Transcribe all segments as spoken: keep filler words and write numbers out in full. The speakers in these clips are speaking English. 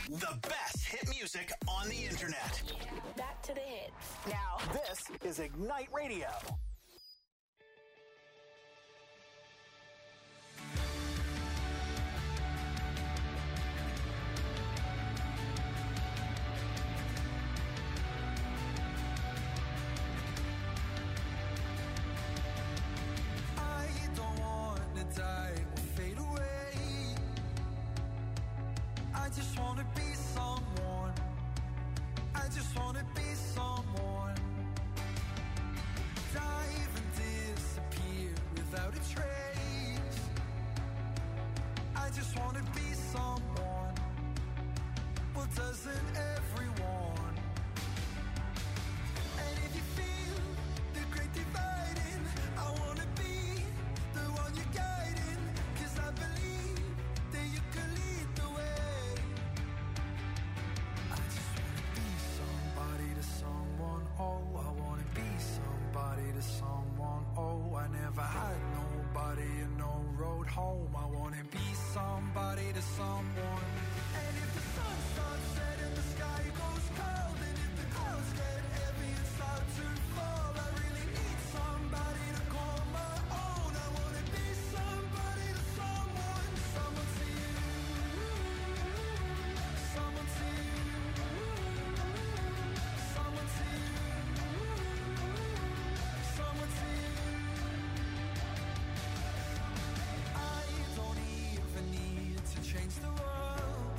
The best hit music on the internet. Back to the hits. Now, this is Ignite Radio. I don't wanna die or fade away. I just wanna be someone. I just wanna be someone. Dive and disappear without a trace. I just wanna be someone. Well, doesn't everyone? And if you feel the great dividing, I wanna be the one you're guiding. 'Cause I believe that you can lead the way. I just wanna be somebody to someone. Oh, I wanna be somebody to someone. Oh, I never had nobody and no road home. I wanna be somebody to someone. And if the sun starts setting, the sky goes cold. And if the clouds get heavy and start to fall, I really need somebody to call my own. I wanna be somebody to someone. Someone to you. Someone to you. Someone to you. Someone to you. I don't even need to change the world.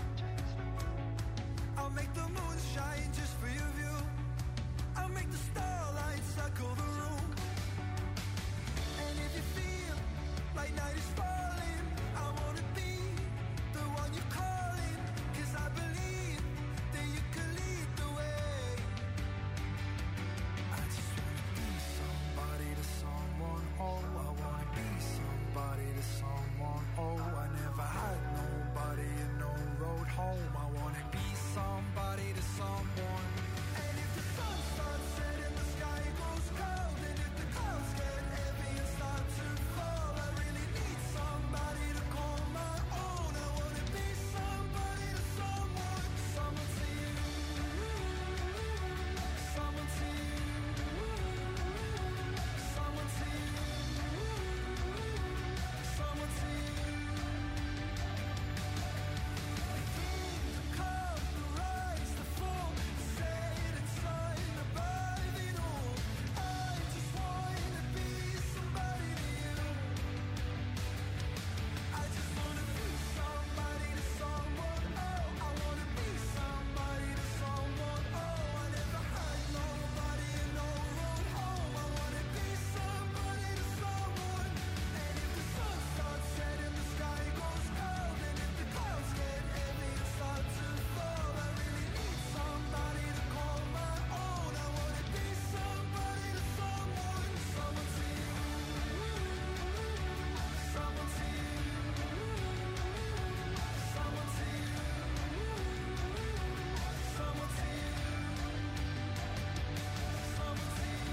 I'll make the moon shine just for your view. I'll make the starlight circle the room. And if you feel like night is falling, I wanna be the one you're calling. 'Cause I believe that you can lead the way. I just wanna be somebody to someone. Oh, I wanna be somebody to someone. Oh, I never had nobody and no road home. I wanna be somebody to someone. And if the sun starts setting, the sky goes cold. And if the clouds get heavy and start to fall, I really need somebody to call my own. I wanna be somebody to someone. Someone to you. Someone to you. Someone to you. Someone to you. The cold, the rise, the fall, set inside above it all. I just wanna be somebody to you. I just wanna be somebody to someone. Oh, I wanna be somebody to someone. Oh, I never had nobody and no road home. I wanna be somebody to someone. And if the sun starts setting, the sky goes cold. And if the clouds get heavy and start to fall, I really need somebody to call my own. I wanna be somebody to someone. Someone to you. Someone to you. Someone to you. Someone to you. Someone to you.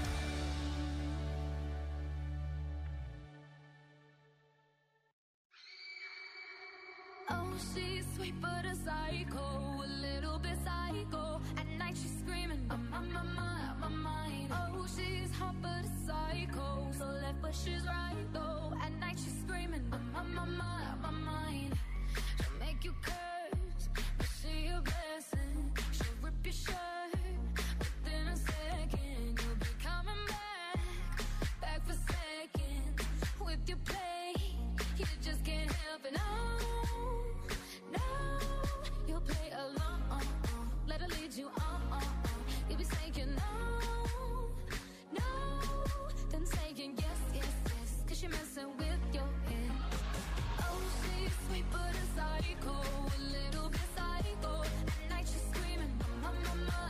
Oh, she's sweet but a psycho, a little bit psycho. At night she's screaming, I'm on my mind, on my mind. Oh, she's hot but a psycho, so left but she's right though. At night she's screaming, I'm on my mind, on my mind. She'll make you curse, but she a blessing. She'll rip your shirt within a second. You'll be coming back, back for seconds. With your play, you just can't help it. No, no, you'll play along. Let her lead you on. You'll be saying no, no, then saying yes, yes, yes. 'Cause you're messing with your head. Oh, she's sweet but a psycho, a little bit psycho. At night she's screaming, I'm on my mind.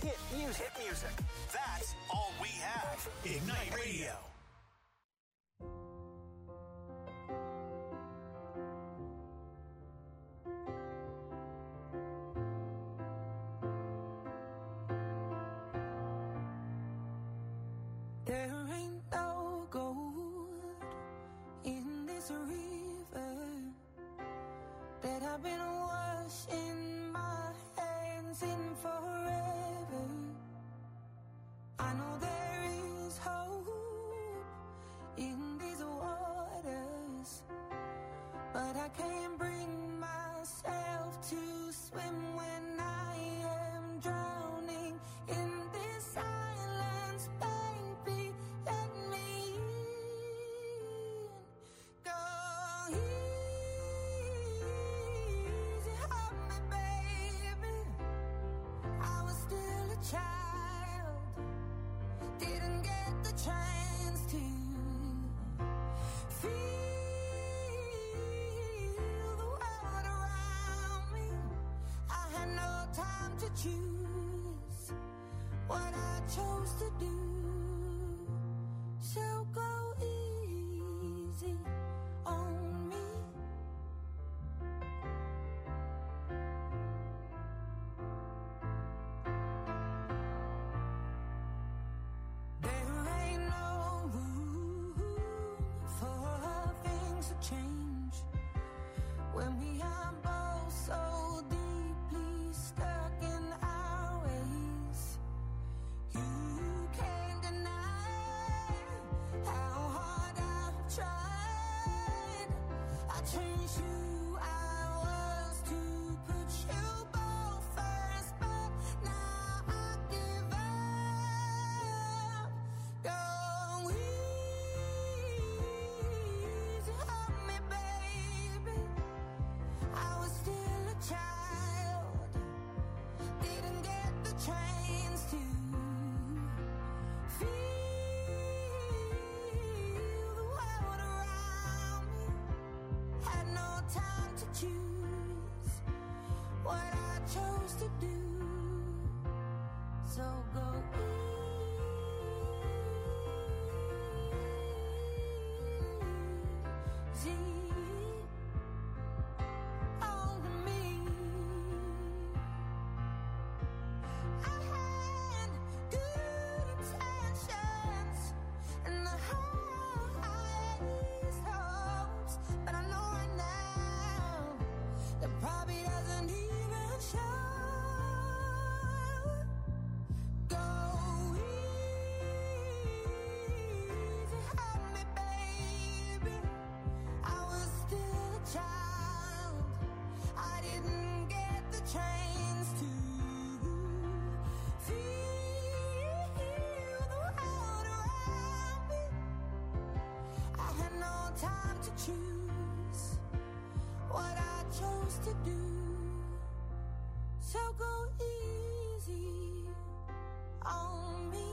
hit music. Hit music. That's all we have. Ignite Radio. There ain't no gold in this river that I've been washing my hands in forever. I know there is hope in these waters, but I can't bring myself to swim when I am drowning in this silence. Baby, let me in. Go easy on me, baby. I was still a child, didn't get the chance to feel the world around me. I had no time to choose what I chose to do. So go easy on me. There ain't no room for things to change when we are both so deeply stuck in our ways. You can't deny how hard I've tried. I changed who I was to put you both first, but now I give up. Go easy on me, baby. I was still a child, didn't get the chance to feel the world around me. Had no time to choose what I chose to do. So go easy on me. I had good intentions and the highest hopes, but I know right now that probably doesn't even show. Go easy on me, baby. I was still a child, I didn't get the chance to feel the world around me. I had no time to choose what I chose to do. So go easy on me.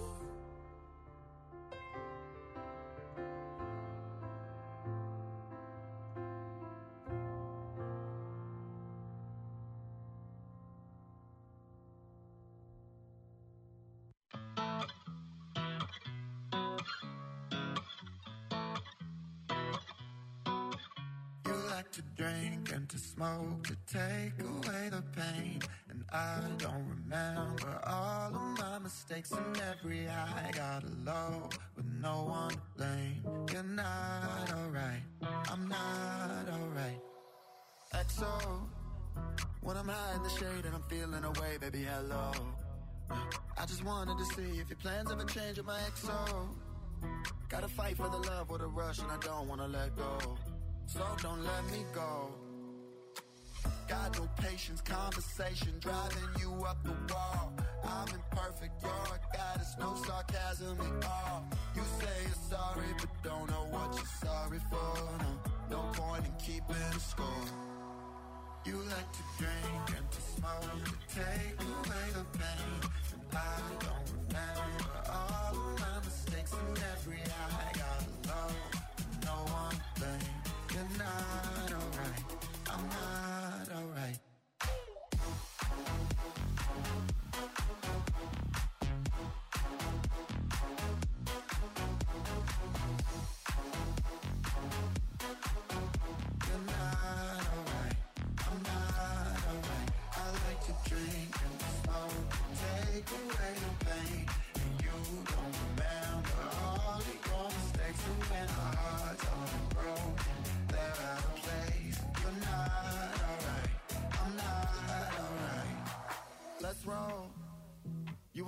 You like to drink and to smoke to take away the pain. And I don't remember all of my mistakes and every high. Got low with no one to blame. You're not alright, I'm not alright. X O, when I'm high in the shade and I'm feeling away, baby, hello. I just wanted to see if your plans ever change with my X O. Gotta fight for the love with a rush and I don't wanna let go. So don't let me go. Got no patience, conversation driving you up the wall. I'm imperfect, you're a goddess, no sarcasm at all. You say you're sorry, but don't know what you're sorry for. No, no point in keeping score. You like to drink and to smoke to take away the pain. And I don't remember all of my mistakes and every high. I got low, no one to blame. You're not alright, I'm not alright.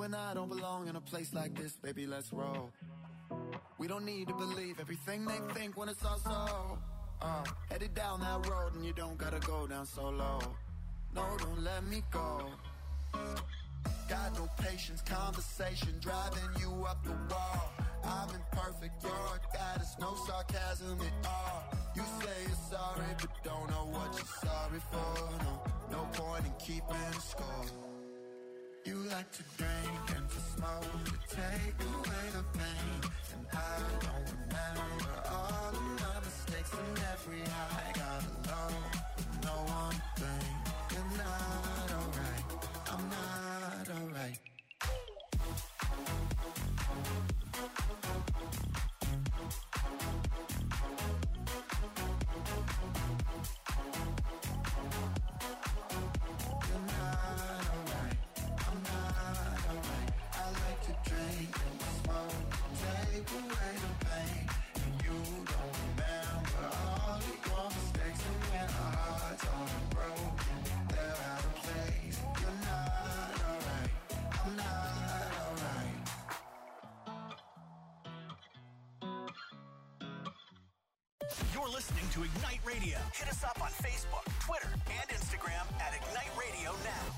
and I don't belong in a place like this, baby, let's roll. We don't need to believe everything they think when it's all so. Uh, headed down that road and you don't gotta go down so low. No, don't let me go. Got no patience, conversation driving you up the wall. I'm imperfect, you're a goddess, no sarcasm at all. You say you're sorry, but don't know what you're sorry for. No, no point in keeping score. You like to drink and to smoke to take away the pain. And I don't remember all of my mistakes and every high. Gotta know, know one thing. You're not alright, I'm not alright. You're listening to Ignite Radio. Hit us up on Facebook, Twitter, and Instagram at Ignite Radio Now.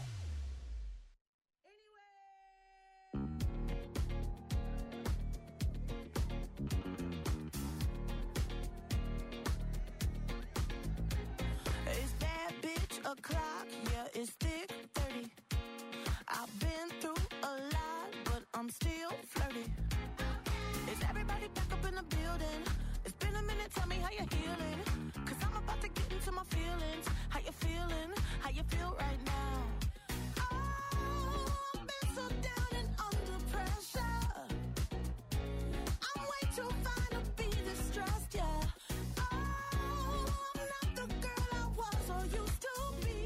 It's that bitch o'clock, yeah, it's thick thirty. I've been through a lot, but I'm still flirty. Is everybody back up in the building? It's been a minute, tell me how you're healing. Cause I'm about to get into my feelings. How you feeling? How you feel right now? Oh, I've been so down and under pressure. I'm way too fine to be distressed, yeah. Oh, I'm not the girl I was or used to be.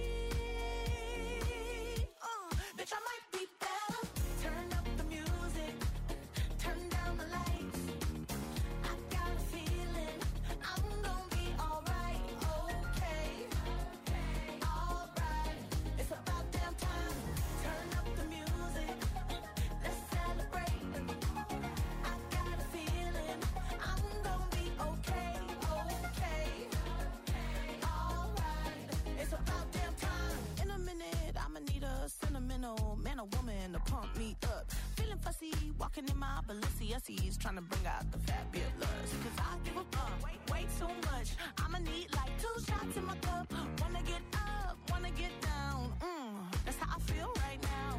Uh, bitch, I might be better. Turn up the music. Turn down the lights. I got a feeling I'm gonna be alright, okay, alright. It's about damn time. Turn up the music. Let's celebrate. I got a feeling I'm gonna be okay, okay, alright. It's about damn time. In a minute, I'ma need a sentimental man or woman to pump me up. Feeling fussy, walking in my Balenciennes, trying to bring out the fat bit lust. Cause I give a fuck, way, way too much. I'ma need like two shots in my cup. Wanna get up, wanna get down. Mm, that's how I feel right now.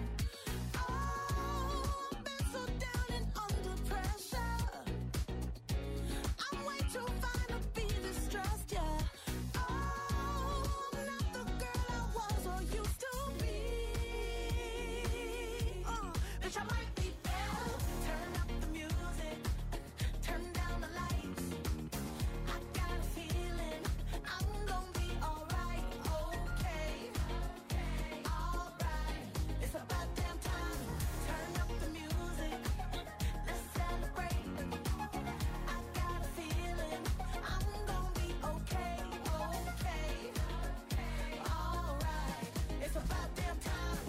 Oh, I've been so down and under pressure. I'm way too fine to be distressed, yeah. Oh, I'm not the girl I was or used to be. Uh, bitch, I might be better. Turn up the music. Turn down the lights. I got a feeling I'm gonna be alright, okay, alright. It's about damn time. Turn up the music. Let's celebrate. I got a feeling I'm gonna be okay, okay, alright. It's about damn time.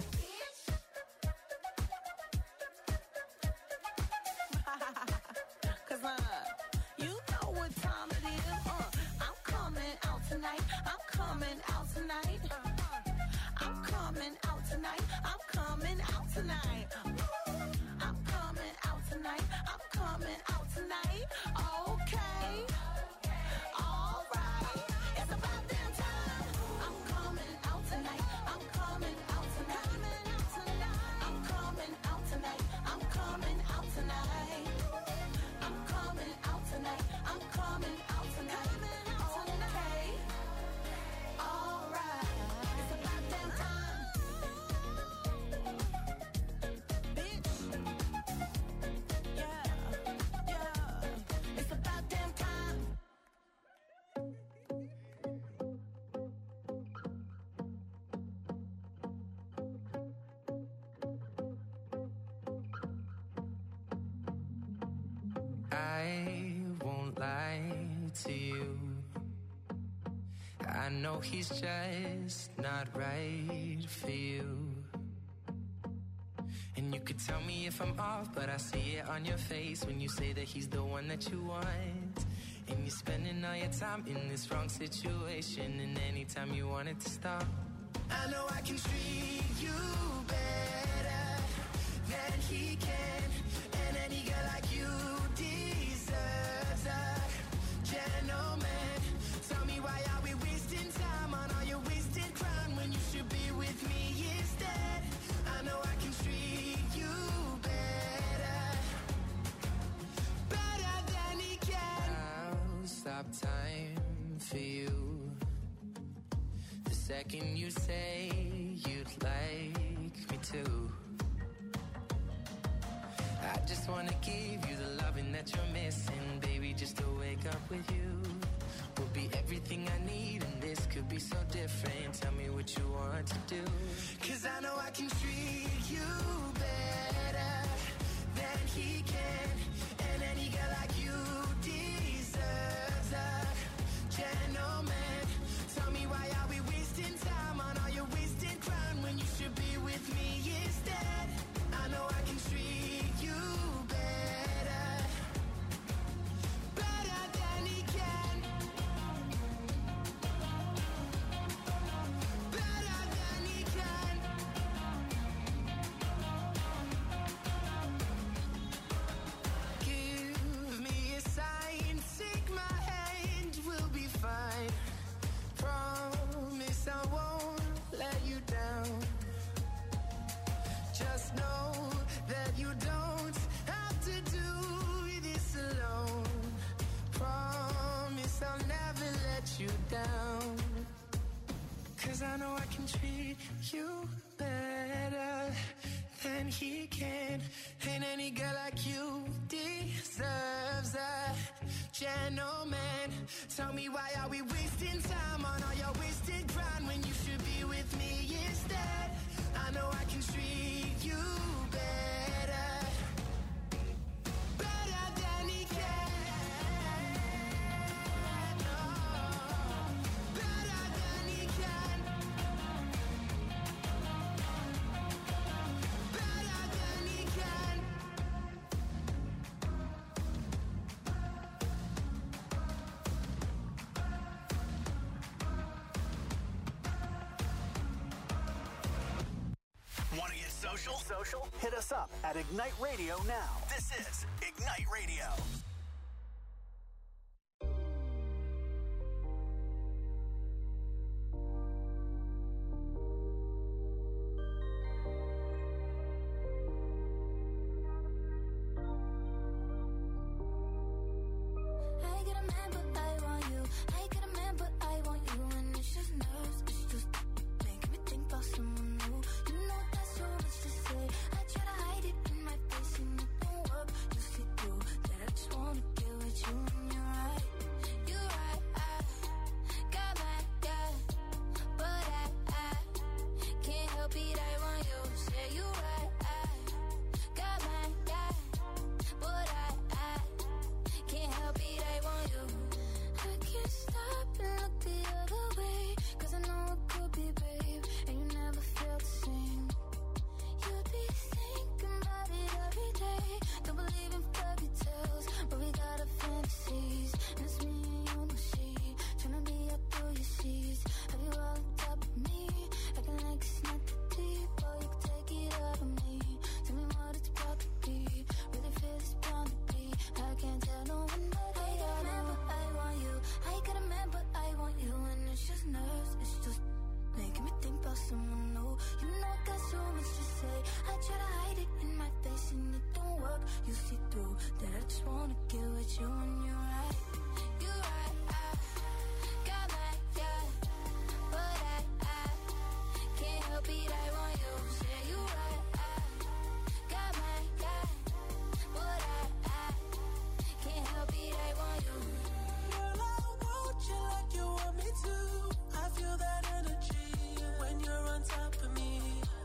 Cause uh, you know what time it is. Uh, I'm coming out tonight. I'm coming out tonight. I'm coming out tonight. I'm coming out tonight. I'm coming out tonight. I'm coming out tonight. Okay. Alright. It's about damn time. I'm coming out tonight. I'm coming out tonight. I'm coming out tonight. I'm coming out tonight. I'm coming out tonight. I'm coming out tonight. Okay. Alright. It's about damn time. Bitch. Yeah. Yeah. It's about damn time. I won't lie to you. I know he's just not right for you. And And you could tell me if I'm off, but I see it on your face when you say that he's the one that you want. And you're spending all your time in this wrong situation, and anytime you want it to stop, I know I can treat you better than he can. And any girl like you deserves a gentleman. Tell me why are we wasting time on all your wasted crime when you should be with me instead. I know I can treat you better, better than he can. I'll stop time for you the second you say you'd like me to. I just wanna give you the loving that you're missing, baby, just to wake up with you will be everything I need, and this could be so different. Tell me what you want to do, 'cause I know I can treat you better than he can. And any girl like you deserves a gentleman. Tell me why are we wasting time on all your wasted crime when you should be with me instead. I know I can treat you better, better than he can, better than he can. Give me a sign, take my hand, we'll be fine. Promise I won't let you down. Just know that you don't have to do this alone. Promise I'll never let you down. 'Cause I know I can treat you better than he can. And any girl like you deserves a gentleman. Tell me why are we wasting time on all your wasted grind when you should be with me instead. I know I can treat you better, better than he can. No, better than he can, better than he can. Want to get social? Social? Hit us up at Ignite Radio now. This is Ignite Radio. I get a man, but I want you. I get a man, but I want you. And it's just nerves, it's just making me think about someone new. You know that's so much to say. I try to hide it in my face and it don't work. You see through that I just wanna get with you. And you're right, you're right. I got my guy, but I, I can't help it. I want you. Say you're right. I got my guy, but I, I can't help it. I want you. I can't stop and look the other way, 'cause I know it could be, babe, and you never felt the same. You'd be thinking about it every day. Don't believe in fairy tales, but we got our fantasies. And it's me and you, no see. Tryna be up through your seas. Have you all on top of me? Acting like it's not that deep. Oh, you can take it out of me. Tell me what it's about to be. Really feel it's bound to be. I can't tell no one but I got a man, but I want you. I got a man, but I want you. And it's just nerves, it's just making me think about someone new. You know I got so much to say. I try to hide it in my face and it don't work. You see through that I just wanna get with you. And you're right, you're right. I got my guy, but I, I can't help it. I want you. Say you're right. I got my guy, but I, I can't help it. I want you. Girl, I want you like you want me to. I feel that energy when you're on top of me.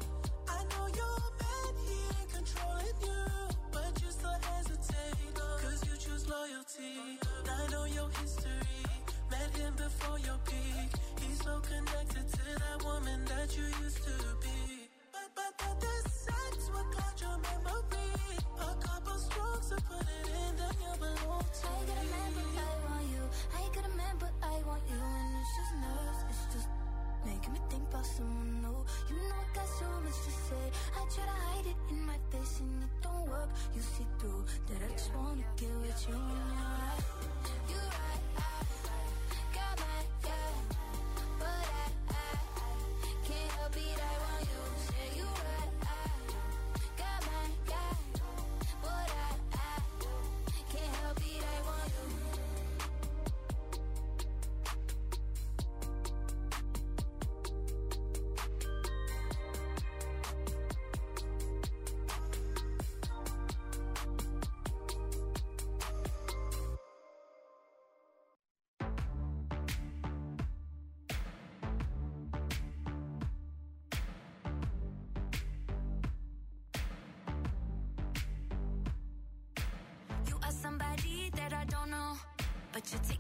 I know you're a man, he ain't controlling you, but you still hesitate, 'cause you choose loyalty. I know your history, met him before your peak. He's so connected to that woman that you used to be. But, but, but the sex, what caught your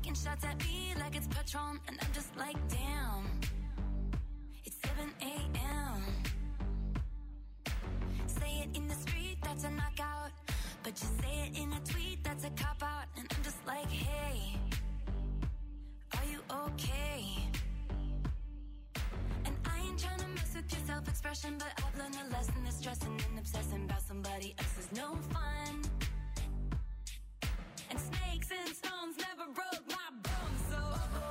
taking shots at me like it's Patron, and I'm just like, damn. It's seven a.m. Say it in the street, that's a knockout. But you say it in a tweet, that's a cop-out. And I'm just like, hey, are you okay? And I ain't trying to mess with your self-expression, but I've learned a lesson that stressing and obsessing about somebody else is no fun. And snakes and stones never broke my bones, so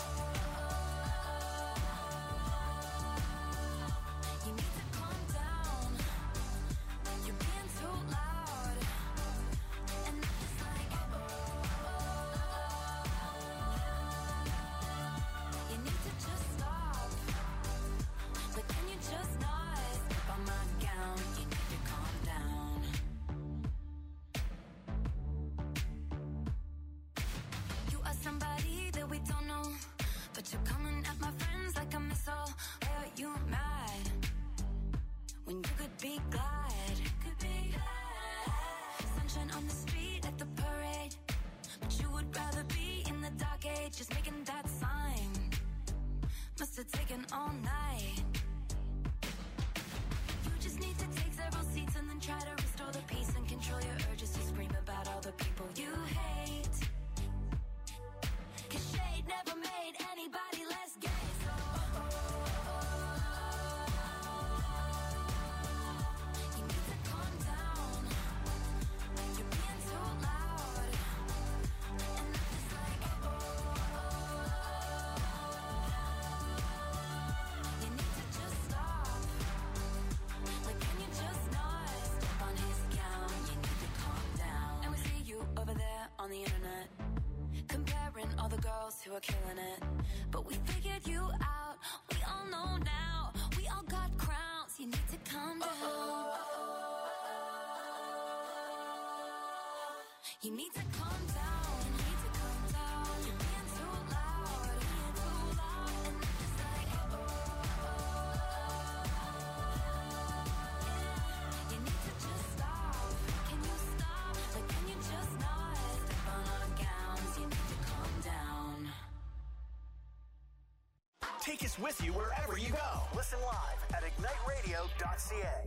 you need to calm down. You're being too loud. And I'm just like, you need to just stop. But can you just not step on my gown? You need to calm down. You are somebody that we don't know, but you're coming at my friends like a missile. Why are you mad when you could be glad? Could be glad. Sunshine on the street at the parade, but you would rather be in the dark age, just making that sign. Must have taken all night. You just need to take several seats and then try to restore the peace and control your urges to scream about all the people you hate. Cause shade never made anybody less gay, so you need to calm down. You're being too loud. And I'm just like, you need to just stop. Like, can you just not step on his gown? You need to calm down. And we see you over there on the internet, comparing all the girls who are killing it. But we figured you out. We all know now. We all got crowns. You need to calm down. You need to calm down. You need to calm down. You're being too loud. Being too loud. And I'm just like, you need to just stop. Can you stop? Like, can you just not step on our gowns? You need to calm down. Take us with you wherever you go. Listen live at ignite radio dot c a.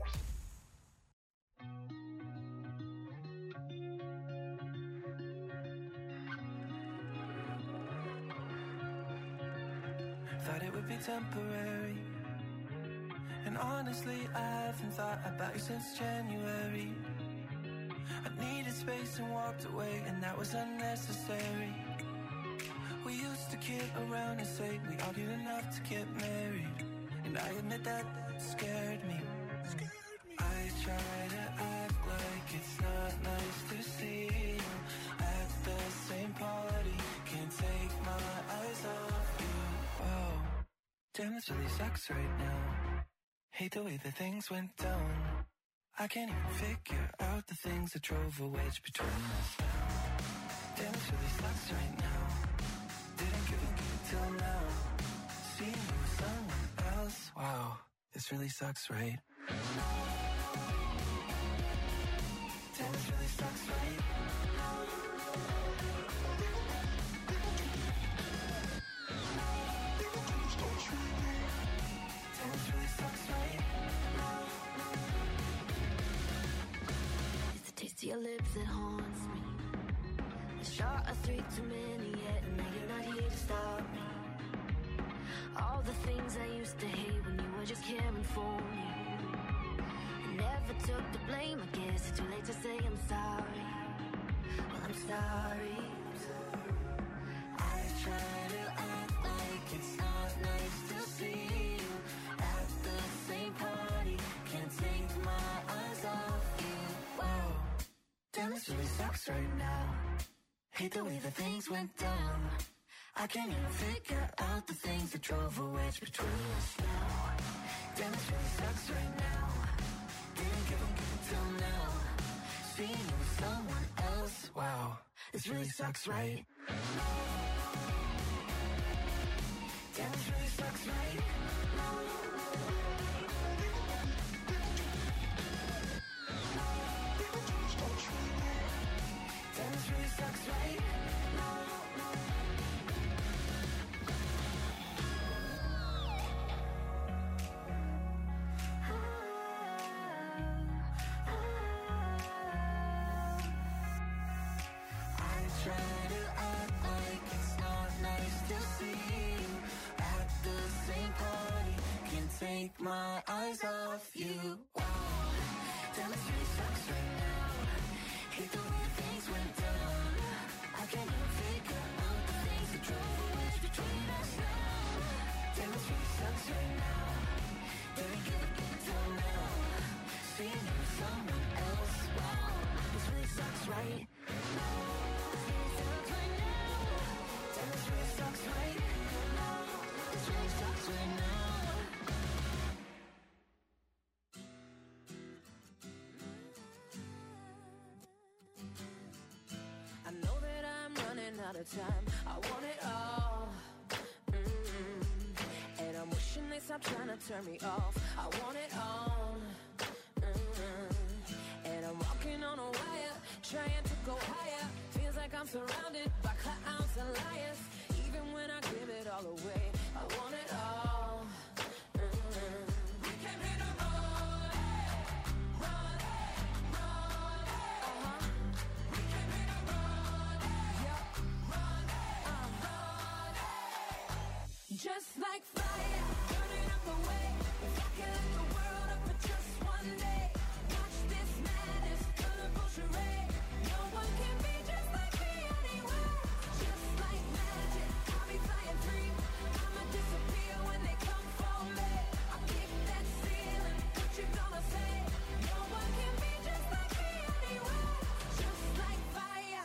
Thought it would be temporary, and honestly I haven't thought about you since January. I needed space and walked away, and that was unnecessary. We used to kid around and say we argued enough to get married, and I admit that scared me. I try to act like it's not nice to see you at the same party. Can't take my eyes off you. Whoa, damn, this really sucks right now. Hate the way that things went down. I can't even figure out the things that drove a wedge between us now. Damn, this really sucks right now. Didn't give a good till now. Seeing you with someone else. Wow, this really sucks, right? Damn, this really sucks, right? Damn, this really sucks, right? It's the taste of your lips that haunts me. A shot of three too many yet, and now you're not here to stop me. All the things I used to hate when you were just caring for me. I never took the blame, I guess it's too late to say I'm sorry. Well, I'm sorry. I try to act like it's not nice to see you at the same party. Can't take my eyes off you. Whoa, Damn, this really sucks right now. Hate the way that things went down. I can't even figure out the things that drove a wedge between us now. Damn, this really sucks right now. Didn't give a good till now. Seeing you with someone else. Wow, this really sucks, right? Damn, this really sucks, right? Damn, this really sucks, right? can you figure out the things that drove a wedge between us now? Damn, this really sucks right now. There ain't gonna get done now. Seeing you with someone else, wow. This really sucks right now. This really sucks right now. Damn, this really sucks right now. This really sucks right now. I know that I'm running out of time. I want it all. Mm-hmm. And I'm wishing they stop trying to turn me off. I want it all. Mm-hmm. And I'm walking on a wire, trying to go higher. Feels like I'm surrounded by clowns and liars. Even when I give it all away, I want it all. Mm-hmm. We came here to run it, run it, run it. Uh-huh. We came here to run it, yeah, run it, uh, run it. Just like fire, burning up the way. If I could light the world up for just one day, watch this madness, colorful charade. No one can be just like me anywhere. Just like magic, I'll be flying free. I'ma disappear when they come for me. I'll kick that ceiling, what you gonna say? No one can be just like me anywhere. Just like fire.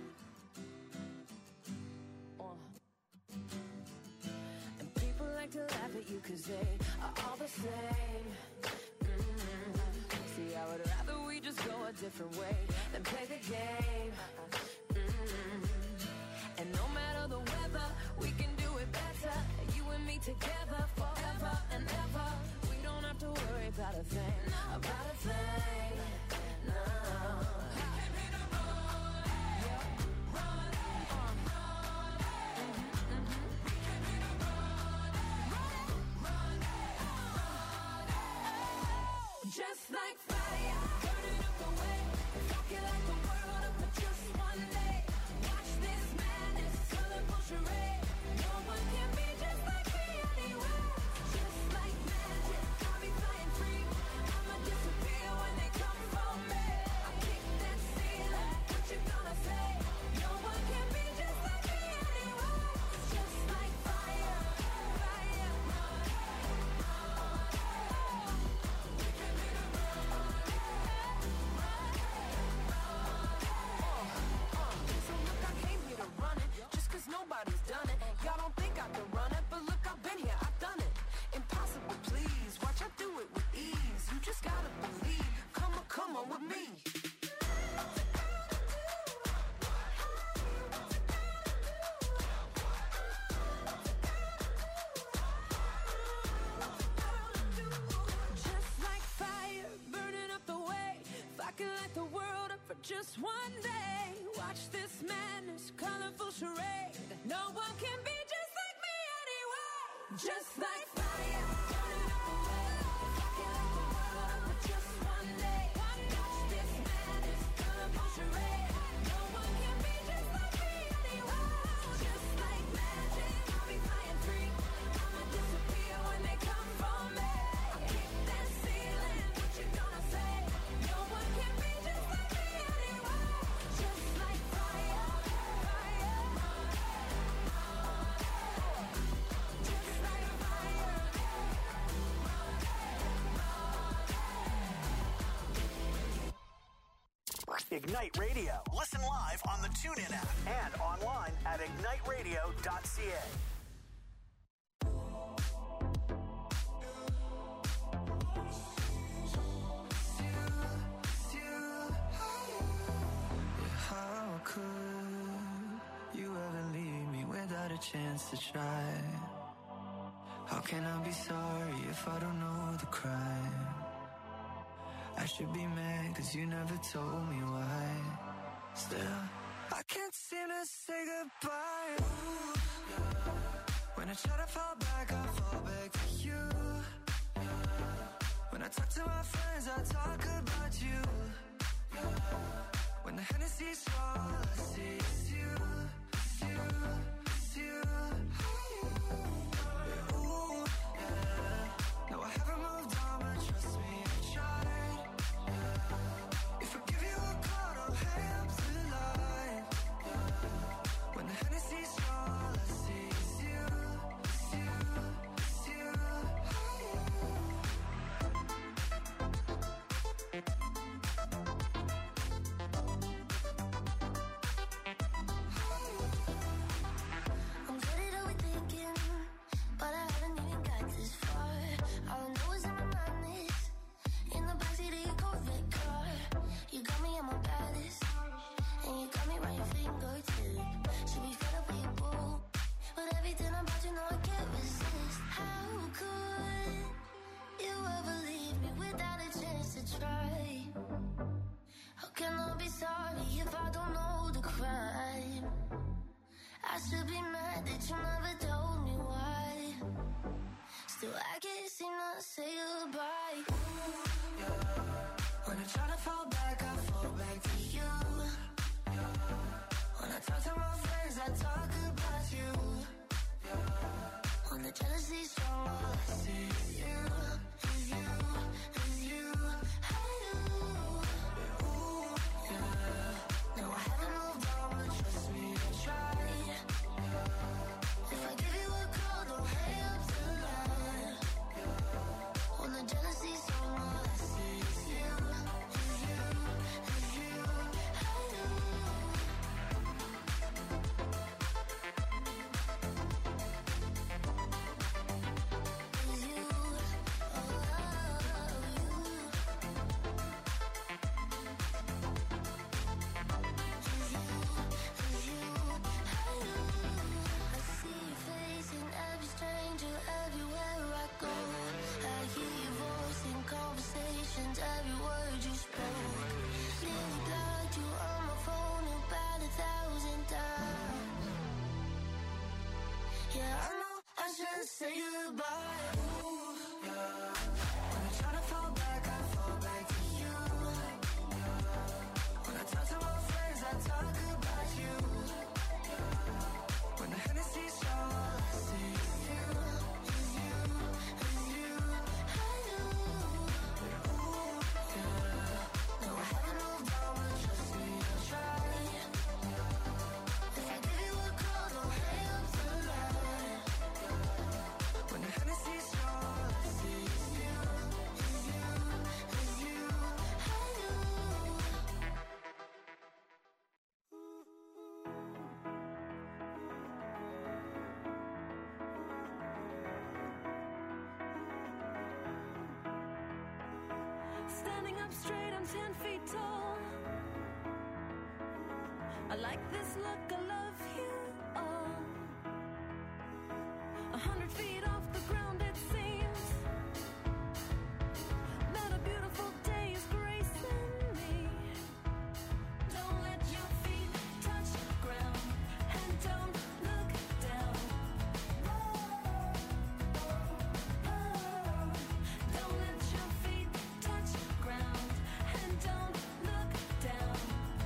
Uh. And people like to laugh at you cause they are all the same. Mm-hmm. See, I would rather we just go a different way than play the game. Mm-hmm. And no matter the weather, we can do it better. You and me together forever and ever. We don't have to worry about a thing, about a thing. No. Just like fire, burning up the way. If I could light the world up for just one day, watch this madness, colorful charade. No one can be just like me anywhere. Just like magic, I'll be flying free. I'ma disappear when they come for me. I kick that ceiling, what you gonna say? No one can be just like me anywhere. Just like fire, fire. Nobody's done it. Y'all don't think I can run it, but look, I've been here, I've done it. Impossible, please. Watch I do it with ease. You just gotta believe. Come on, come on with me. Just like fire, burning up the way. If I could light the world up for just one day, watch this madness, colorful charade. No one can be just like me anyway. Just like fire, burning up the way. If I could light the world up for just one day, watch this madness, colorful charade. No one can be just like me anyway. Just like magic, I'll be flying free. I'ma disappear when they come for me. I kick that ceiling, what you gonna say? No one can be just like me anyway. Just like fire, fire. Just like fire. Ignite Radio. Listen live on the TuneIn app and online at ignite radio dot c a. How could you ever leave me without a chance to try? How can I be sorry if I don't know the crime? I should be mad cause you never told me why. Still, I can't seem to say goodbye. Ooh, yeah. When I try to fall back, I fall back to you. Yeah. When I talk to my friends, I talk about you. Yeah. When the Hennessy's all I see is you, it's you, it's you. Yeah, ooh, yeah. No, I haven't moved on, but trust me, I tried. Yeah. If I give you a call, I'll hang up the line. Yeah. I should be mad that you never told me why. Still, I can't seem to say goodbye. Ooh, yeah. When I try to fall back, I fall back to you. Yeah. When I talk to my friends, I talk about you. Yeah. When the jealousy's strong, all I see is you, is you, is you. I do. Ooh, yeah. No, I haven't moved on, but trust me, I tried. Yeah. If I give you a call, don't hang up tonight. Yeah. When the jealousy's strong, all I see is you, is you, is you. I do. Every word you spoke, nearly blocked you on my phone about a thousand times. Yeah, I know I should say goodbye. Ooh, yeah. When I try to fall back, I fall back to you. Yeah. When I talk to my friends, I talk about you. Yeah. When the Hennessy's strong, all I see is you, is you, is you. I do. No, I haven't moved on, but trust me, I tried. If I give you a call, don't hang up tonight. When the Hennessy's strong, all I see is you, is you, is you. I do. Standing up straight, I'm ten feet tall. I like this look, I love you all. A hundred feet off the ground, it seems that a beautiful day is gracing me. Don't let your feet touch the ground, and don't look down. Don't let your feet touch the ground, and don't look down.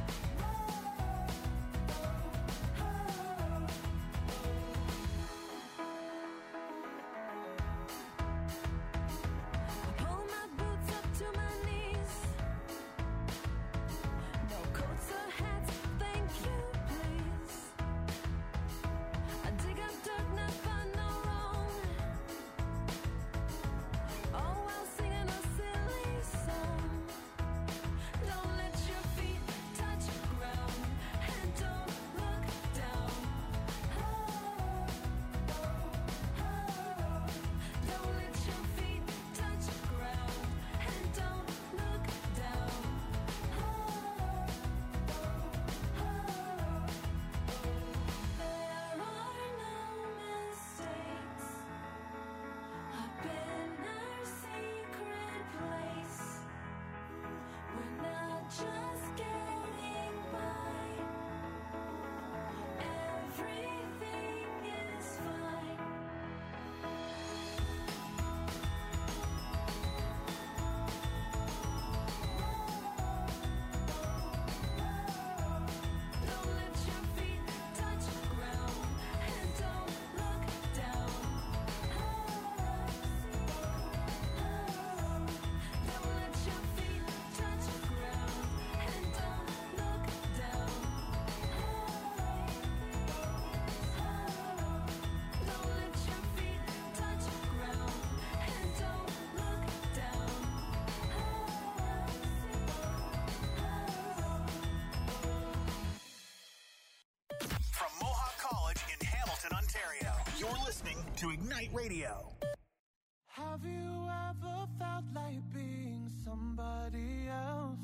to Ignite Radio. Have you ever felt like being somebody else?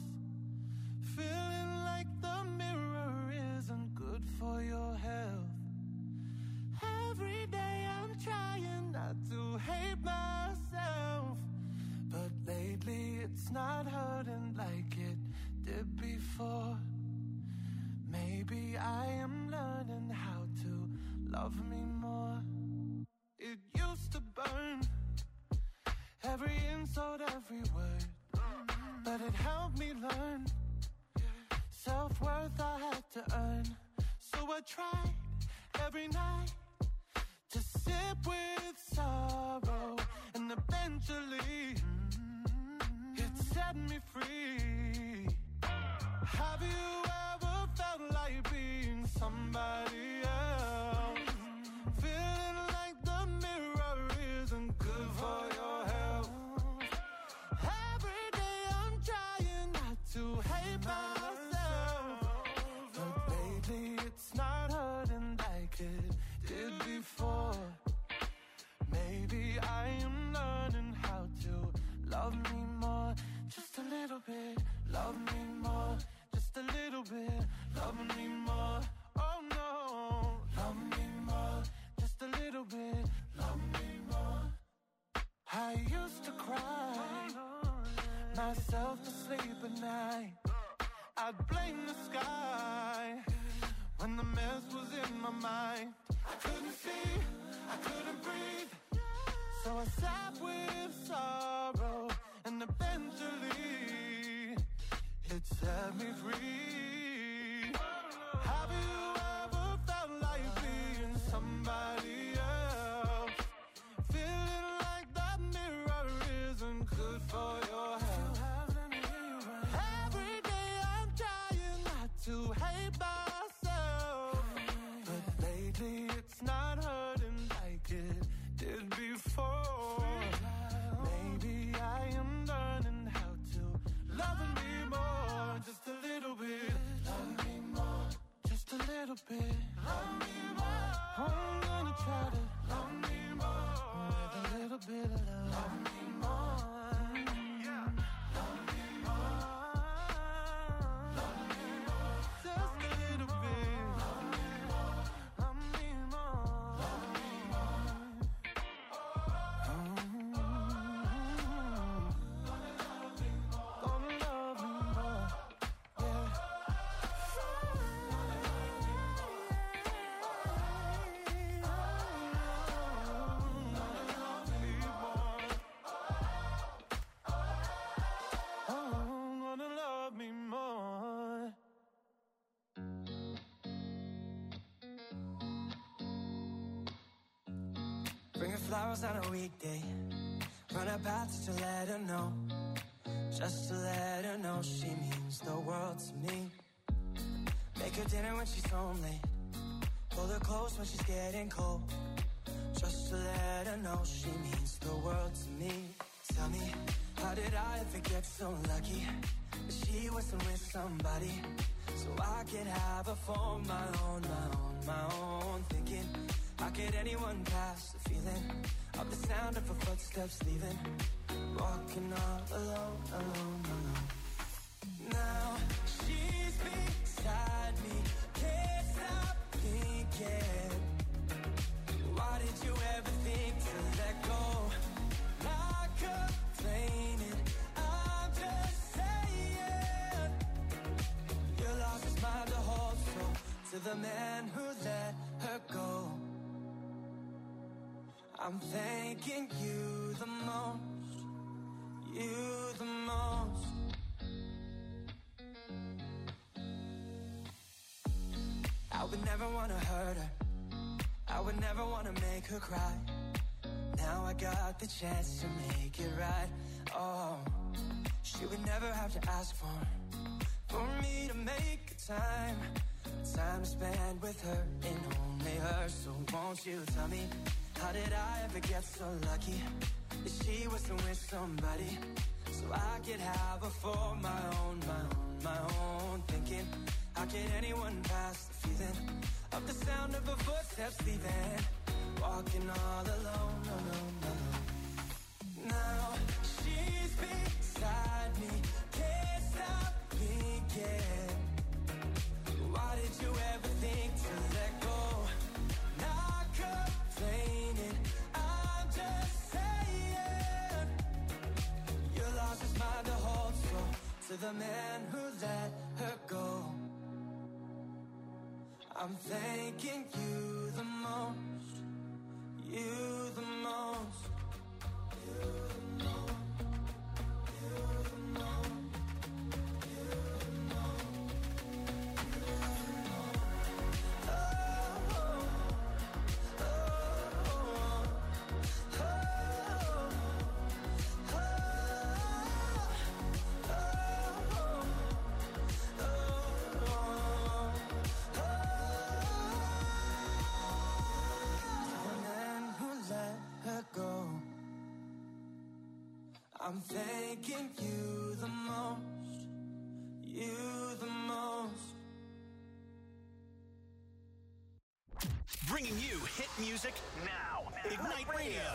Feeling like the mirror isn't good for your health. Every day I'm trying not to hate myself, but lately it's not hurting like it did before. Maybe I am learning how to love me more. It used to burn, every insult, every word, but it helped me learn self-worth I had to earn. So I tried every night to sip with sorrow, and eventually it set me free. Have you ever felt like being somebody else? Feeling like the mirror isn't good for your health. Every day I'm trying not to hate myself, but lately it's not hurting like it did before. Maybe I am learning how to love me more, just a little bit. Love me more, just a little bit. Love me more, oh no. Love me more, just a little bit. Love me more. I used to cry myself to sleep at night. I'd blame the sky when the mess was in my mind. I couldn't see, I couldn't breathe, so I sat with sorrow, and eventually it set me free. Have you ever felt like being somebody else? Feeling like that mirror isn't good for your health. Every day I'm trying not to hate myself, but lately it's not hurting like it did before. Maybe I am learning how to love me more, just a little bit. Love me more, just a little bit. Love me more. I'm gonna try to love me more with a little bit of love. Love me more, yeah. Love me more, love me more, just a little bit. Love me more, love me more, love me more. Gonna love me more, yeah. Oh, gonna love me more. Bring her flowers on a weekday, run her path to let her know, just to let her know she means the world to me. Make her dinner when she's home late, pull her close when she's getting cold, just to let her know she means the world to me. Tell me, how did I ever get so lucky that she wasn't with somebody, so I could have her for my own, my own, my own. Thinking, how could anyone pass the feeling of the sound of her footsteps leaving, walking all alone, alone, alone. Now she's beside me, can't stop thinking, why did you ever think to let go? Not complaining, I'm just saying, you lost his mind to hold, so to the man who let her go, I'm thanking you the most, you the most. I would never want to hurt her, I would never want to make her cry. Now I got the chance to make it right. Oh, she would never have to ask for, for me to make a time, time to spend with her and only her. So won't you tell me, how did I ever get so lucky that she wasn't with somebody, so I could have her for my own, my own, my own. Thinking, how could anyone pass the feeling of the sound of her footsteps leaving, walking all alone, alone, alone. Now she's beside me, can't stop thinking, why did you ever think to let go? Not complaining, I'm just saying, you lost his mind to hold, so to the man who let her go, I'm thanking you the most, I'm thanking you the most, you the most. Bringing you hit music now. Ignite Radio.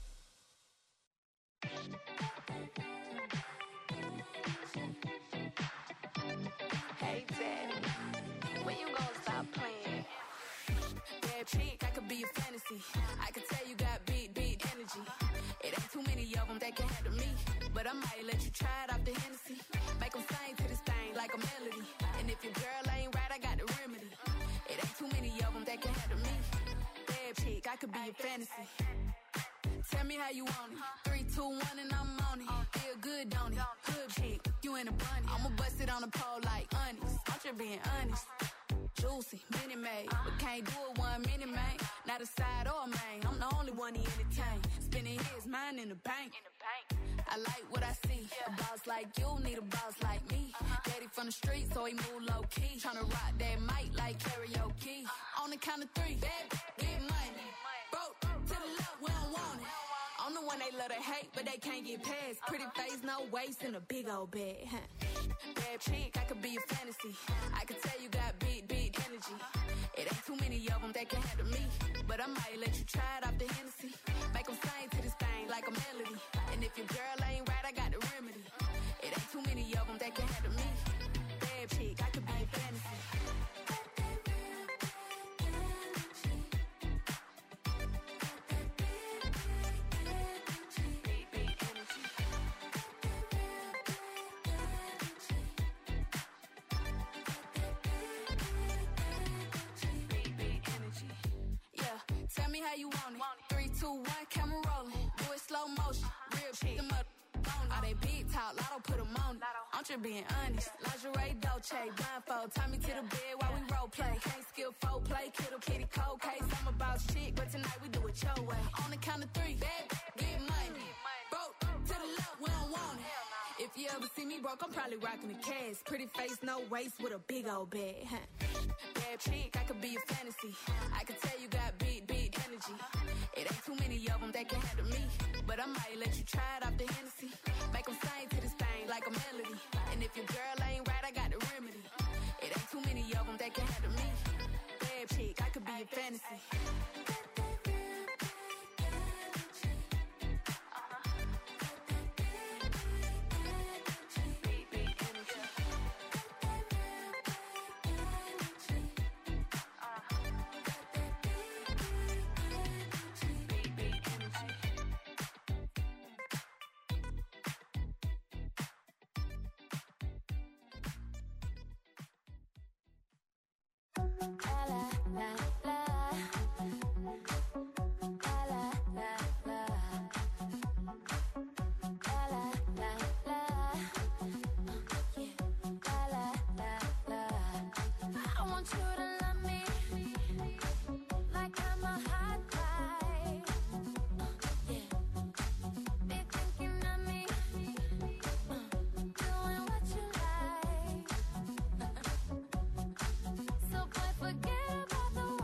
Hey, Daddy, when you gonna stop playing? Bad chick, I could be a fantasy. I could tell you got big, big energy. It ain't too many of them that can handle me. But I might let you try it off the Hennessy. Make them sing to this thing like a melody. And if your girl ain't right, I got the remedy. It ain't too many of them that can handle me. Bad chick, I could be a fantasy. Tell me how you want it. Three, two, one, and I'm on it. Feel good, don't it? Good chick, you in a bunny. I'ma bust it on the pole like honest. I'm just being honest. Juicy, mini made, but can't do it one minute, man. Not a side or a main. I'm the only one he entertain. Spending his mind in the bank. I like what I see. A boss like you need a boss like me. Daddy from the street, so he move low key. Tryna rock that mic like karaoke. On the count of three, bad, get money. Broke to the left, we don't want it. I'm the one they love to hate, but they can't get past. Pretty face, no waist, and a big old bag. Huh? Bad chick, I could be a fantasy. I could tell you got big, big energy. It ain't too many of them that can handle me. But I might let you try it off the Hennessy. Make them sing to this thing like a melody. And if your girl ain't right, I got the remedy. It ain't too many of them that can handle me. Bad chick, I could be a fantasy. Tell me how you want it. Three, two, one, camera rolling. Do it slow motion. Real shit. Them up on all they big talk. Lotto put them on it. I'm just being honest. Lingerie, Dolce, blindfold. Tie me to the bed while we role play. Can't skill folk play. Kiddo, kitty, cold case. I'm about shit, but tonight we do it your way. On the count of three, bad, get money. Broke to the left, we don't want it. If you ever see me broke, I'm probably rocking the cash. Pretty face, no waist, with a big old bag. Huh? Bad chick, I could be a fantasy. I could tell you got big, big energy. It ain't too many of them that can handle me. But I might let you try it off the Hennessy. Make them sing to this thing like a melody. And if your girl ain't right, I got the remedy. It ain't too many of them that can handle me. Bad chick, I could be a fantasy. So boy, forget about the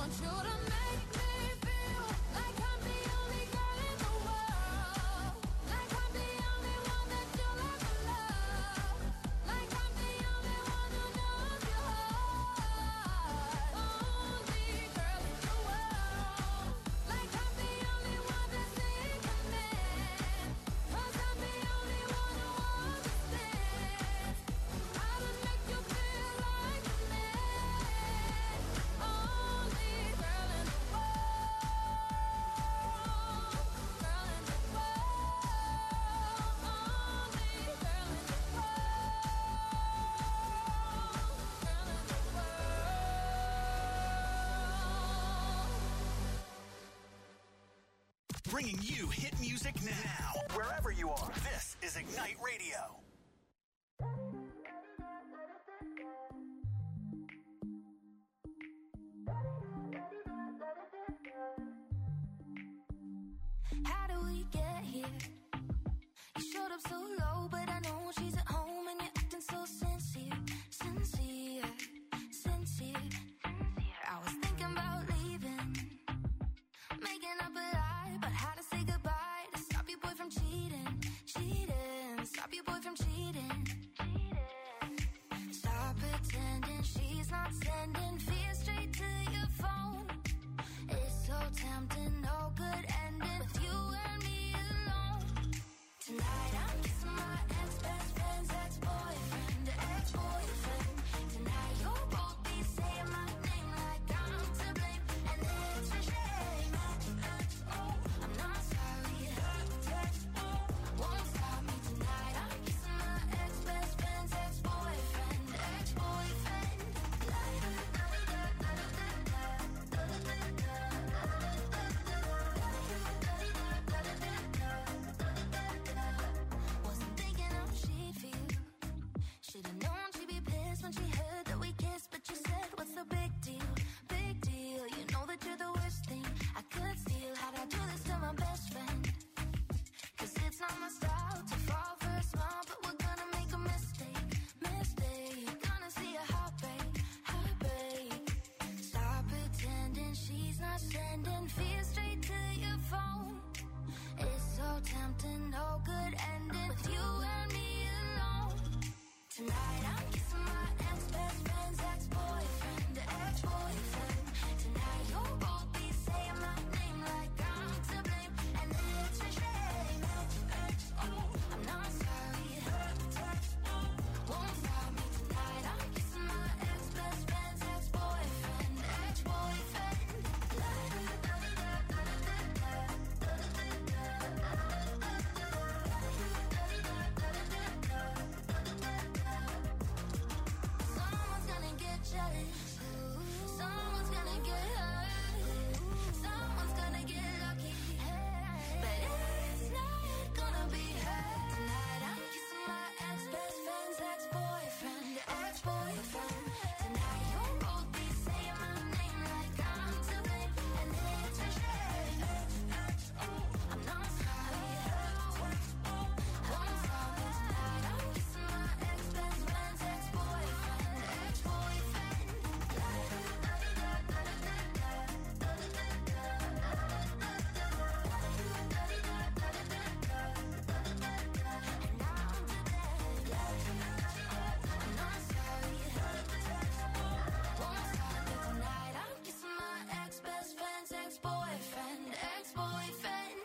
want you to make me feel like I'm the only girl in the world. Like I'm the only one that you'll ever love. Like I'm the only one who knows your heart. Only girl in the world. Like I'm the only one that's in command. 'Cause I'm the only one who understands how to make you feel like a man. Only girl in the world. Girl in the world. Only girl in the world. Girl in the world. Bringing you hit music now, wherever you are. This is Ignite Radio. How do we get here? You showed up so low, but I know she's at home and you're acting so sincere, sincere, sincere. I was thinking about leaving, making up a lie about how to say goodbye to stop your boy from cheating, cheating, stop your boy from cheating. Stop pretending she's not sending fear straight to your phone. It's so tempting, no good ending with you and me alone. Tonight I'm kissing my ex-best friend's ex-boyfriend, ex-boyfriend. Tonight you'll both be saying my name like I'm to blame, and it's a shame. I'm not sorry, won't stop me tonight. I'm kissing my ex-best friend's ex-boyfriend, ex-boyfriend. Wasn't thinking how she'd feel. Should've known she'd be pissed when she heard that we kissed, but you said, what's the big deal? Big deal. You know that you're the worst thing I could steal. How'd I do this to my best friend? 'Cause it's not my style to fall for a smile, but we're gonna make a mistake, mistake. Gonna see a heartbreak, heartbreak. Stop pretending she's not sending fear straight to your phone. It's so tempting, no good ending with you and me alone. Tonight I'm kissing my ex-best friend's ex-boyfriend, ex-boyfriend. Tonight you'll both be saying my name like I'm to blame, and it's a shame. I'm not sorry, won't stop me tonight. I'm kissing my ex-best friend's ex-boyfriend, ex-boyfriend. Someone's gonna get jealous. Someone's gonna get hurt. Someone's gonna get lucky. But it's not gonna be her. Tonight I'm kissing my ex-best friend's ex-boyfriend, ex-boyfriend. Tonight you'll both be saying my name like I'm to blame, and it's a shame. I'm not sorry, won't stop me tonight. I'm kissing my ex-best friend's ex-boyfriend, ex-boyfriend. And now I'm to blame. I'm not sorry, won't stop me tonight. I'm kissing my ex-best friend's ex-boyfriend, ex-boyfriend.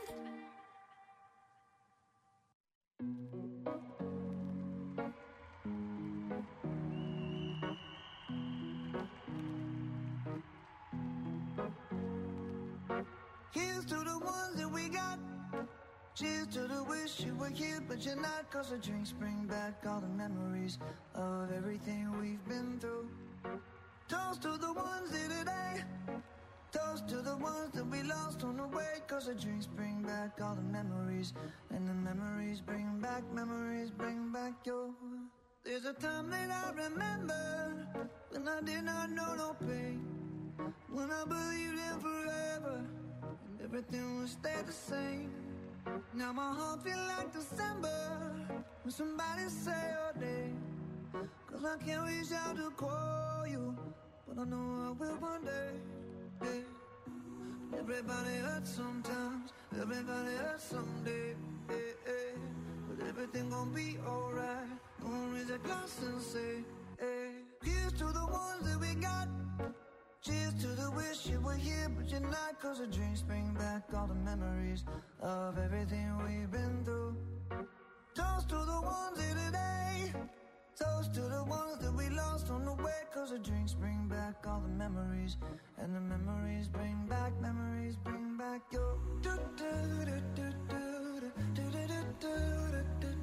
Here's to the ones that we got. Cheers to the wish you were here, but you're not. 'Cause the drinks bring back all the memories of everything we've been through. Toast to the ones here today. Toast to the ones that we lost on the way. 'Cause the drinks bring back all the memories, and the memories bring back, memories bring back your. There's a time that I remember when I did not know no pain, when I believed in forever and everything would stay the same. Now my heart feel like December when somebody say your name. 'Cause I can't reach out to call you, but I know I will one day. Yeah. Everybody hurts sometimes, everybody hurts someday. Hey, hey. But everything gon' be alright. Gonna raise a glass and say, hey. Here's to the ones that we got. Cheers to the wish you were here, but you're not. Cause the drinks bring back all the memories of everything we've been through. Toast to the ones here today. Toast to the ones that we lost on the way. Cause the drinks bring back all the memories. And the memories bring back, memories bring back your do do do do do do do do do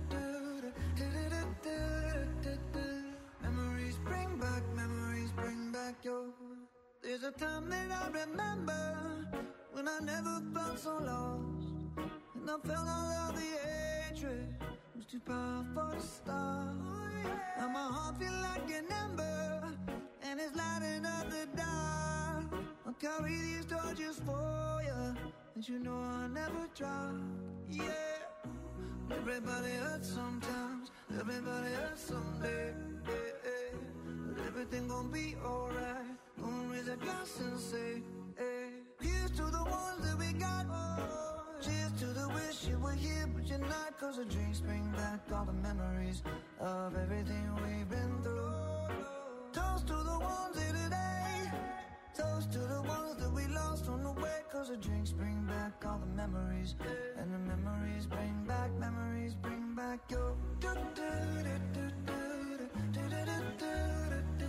do do. Memories bring back, memories bring back your. There's a time that I remember when I never felt so lost, and I felt all of the hatred was too powerful to stop. Now my heart feel like an ember, and it's lighting up the dark. I'll carry these torches for you, and you know I'll never drop. Yeah, everybody hurts sometimes, everybody hurts someday. Yeah, yeah. But everything gon' be alright. Gonna raise a glass and say, hey. Here's to the ones that we got. Oh, cheers to the wish you were here, but you're not. Cause the drinks bring back all the memories of everything we've been through. Toast to the ones here today. Toast to the ones that we lost on the way. Cause the drinks bring back all the memories. And the memories bring back, memories bring back your do do do do do do do do do.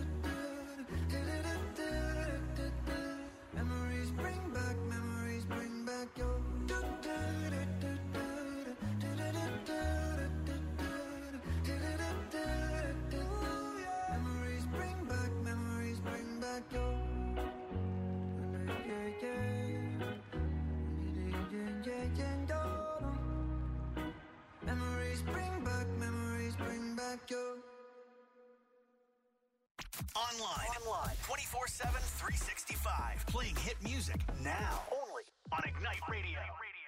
Memories bring back, memories bring back your do do do do do do do do do. Memories bring back, memories bring back your yeah yeah yeah yeah. Memories bring back, memories bring back your. Online. Online. twenty-four seven, three sixty-five. Playing hit music now. Only on Ignite Radio.